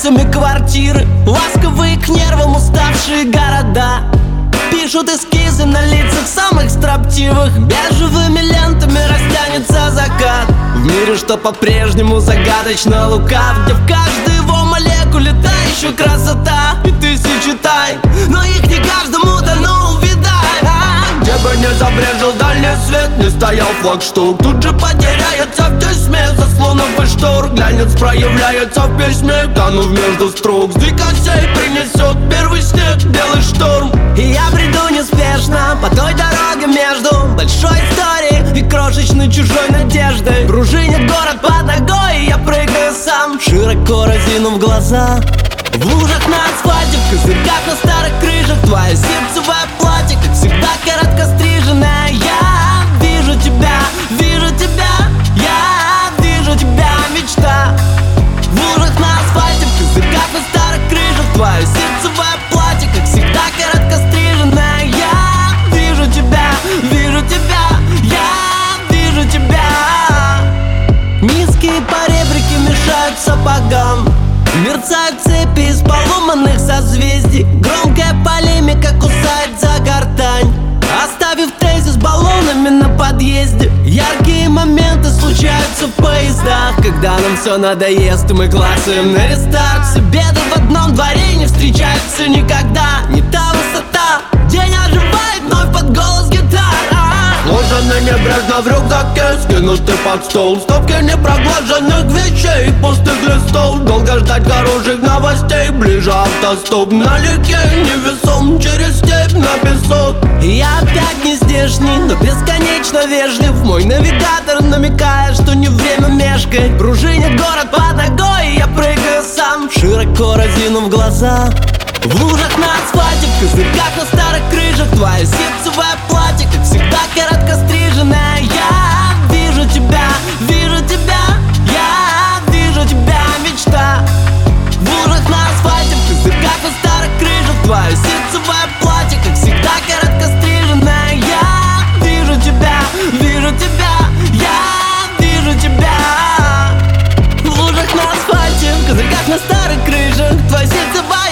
улицами квартиры, ласковые к нервам уставшие города. Пишут эскизы на лицах самых строптивых, бежевыми лентами растянется закат. В мире, что по-прежнему загадочно лукав, где в каждой его молекуле та еще красота и тысячи тайн, но их не каждому дано увидать. Где бы не забрежил дальний свет, не стоял флагшток, тут же потеряется в тьме заслонов и штор. Глянец проявляется в письме, канув между строк. Сдвиг осей принесет первый снег, белый шторм. И я бреду неспешно по той дороге между большой историей и крошечной чужой надеждой. Пружинит город под ногой, и я прыгаю сам, широко разинув глаза. В лужах на асфальте, в козырьках на старых крышах, твое ситцевое платье, как всегда, коротко стриженное. Я вижу тебя, я вижу тебя, мечта. В лужах на асфальте, в козырьках на старых крышах, твое ситцевое платье, как всегда, коротко стриженное. Я вижу тебя, я вижу тебя. Низкие поребрики мешают сапогам, мерцают цепи из поломанных созвездий. Громкая полемика кусает за гортань, оставив тезис баллонами на подъезде. Яркие моменты случаются в поездах, когда нам все надоест, и мы клацаем на рестарт. Все беды в одном дворе не встречаются никогда. Не та высота, день оживает вновь под голос гитар. Сложены небрежно в рюкзаке, скинуты под стол стопки непроглаженных вещей, пустых листов. Долго ждать хороших новостей, ближе автостоп налегке, невесом через степь на песок. Я опять не здешний, но бесконечно вежлив. Мой навигатор намекает, что не время мешкать. Пружинит город под ногой, и я прыгаю сам, широко разинув глаза. В лужах на асфальте, в козырьках на старых крышах, твое ситцевое платье, как всегда, коротко стриженное. Я вижу тебя, я вижу тебя, мечта. В лужах на асфальте, в козырьках на старых крышах, твое ситцевое платье, как всегда, коротко стриженное. Я вижу тебя, я вижу тебя. В лужах на асфальте, в козырьках на старых крышах, твое ситцевое